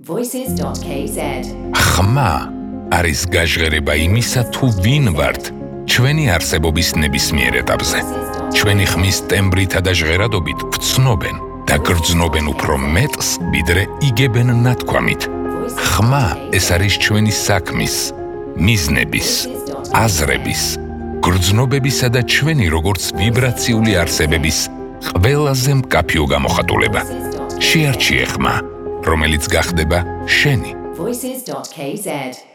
Voices.kz ხმა არის გაჟღერება იმისა, თუ ვინ ვართ ჩვენი არსებობის ნებისმიერ ეტაპზე. ჩვენი ხმის ტემბრითა და ჟღერადობით ვცნობენ და გრძნობენ უფრო მეტს, ვიდრე იგებენ ნათქვამით. ხმა ეს არის ჩვენი საქმის, მიზნების, აზრების, გრძნობებისა და ჩვენი როგორც ვიბრაციული არსებების ყველაზე მკაფიო გამოხატულება. შეარჩიე ხმა, რომელიც გახდება შენი. Voices.kz